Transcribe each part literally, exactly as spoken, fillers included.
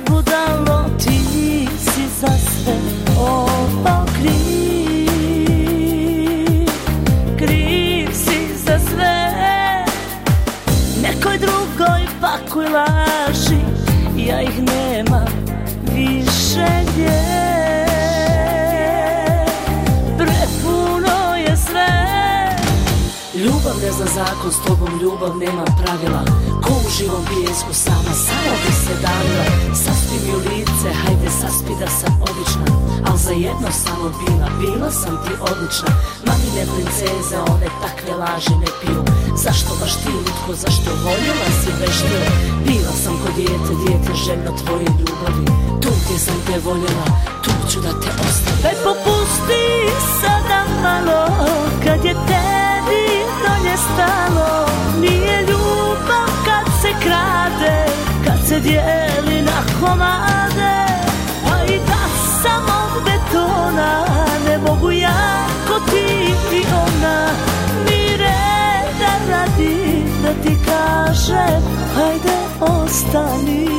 budalo, ti si za sve ovo kriv. Kriv si za sve, nekoj drugoj pakuj laži, ja ih nemam više nje. Prepuno je sve. Ljubav ne zna zakon, s tobom ljubav nema pravila. Ko u živom pijesku sama, samo bi se davila. Saspi mi u lice, hajde saspi da sam odlična. Al za jedno samo bila, bila sam ti odlična. Mamine princeze, one takve laži ne piju. Zašto baš ti lutko, zašto voljela si veštio? Bila sam ko dijete, dijete željno tvoje ljubavi. Tu gdje sam te voljela, tu ću da te ostavim. Daj popusti sada malo, kad je tebi do nje stalo. Nije ljubav kad se krade, kad se dijeli na komade. Pa i da sam od betona, ne mogu ja ko ti i ona. Ni reda radi da ti kažem, hajde ostani.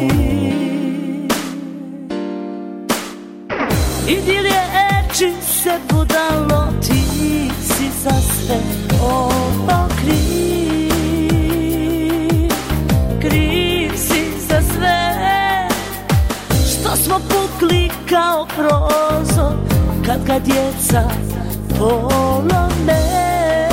Idi riječi se budalo, ti si za sve ovo kriv. Kriv si za sve, što smo pukli kao prozor, kad ga djeca polome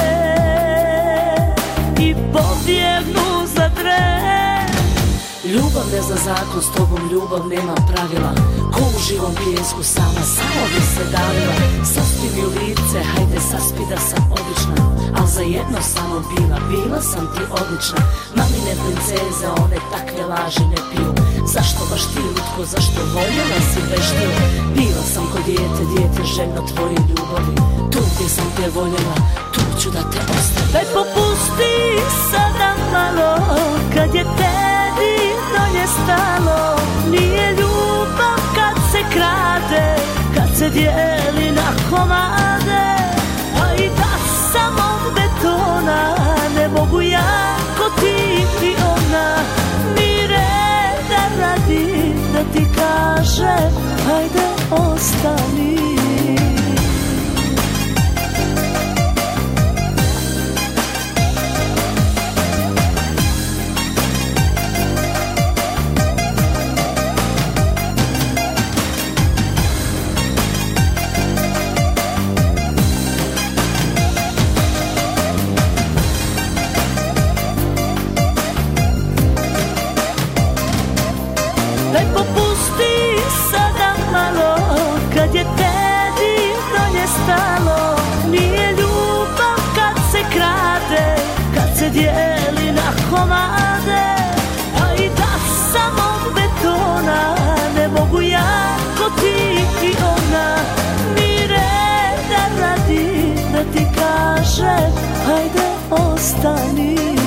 i pobjegnu za dren. Ljubav ne zna zakon, s tobom ljubav nema pravila. Ko u živom pijesku sama, samo bi se davila. Saspi mi u lice, hajde saspi da sam odlična. Al za jedno samo bila, bila sam ti odlična. Mamine princeze, one takve laži ne piju. Zašto baš ti lutko, zašto voljela si veštio? Bila sam ko dijete, dijete željno tvoje ljubavi. Tu gdje sam te voljela, tu ću da te ostavim. Daj popusti sada malo, kad je tebi do nje stalo. Nije ljubav kad se krade, kad se dijeli na komade. A i da sam od betona, ne mogu ja ko ti i ona. Ni reda radi da ti kažem, hajde ostani. Daj popusti sada malo, kad je tebi do nje stalo. Nije ljubav kad se krade, kad se dijeli na komade. A i da sam od betona, ne mogu ja ko ti i ona. Ni reda radi da ti kažem, hajde ostani.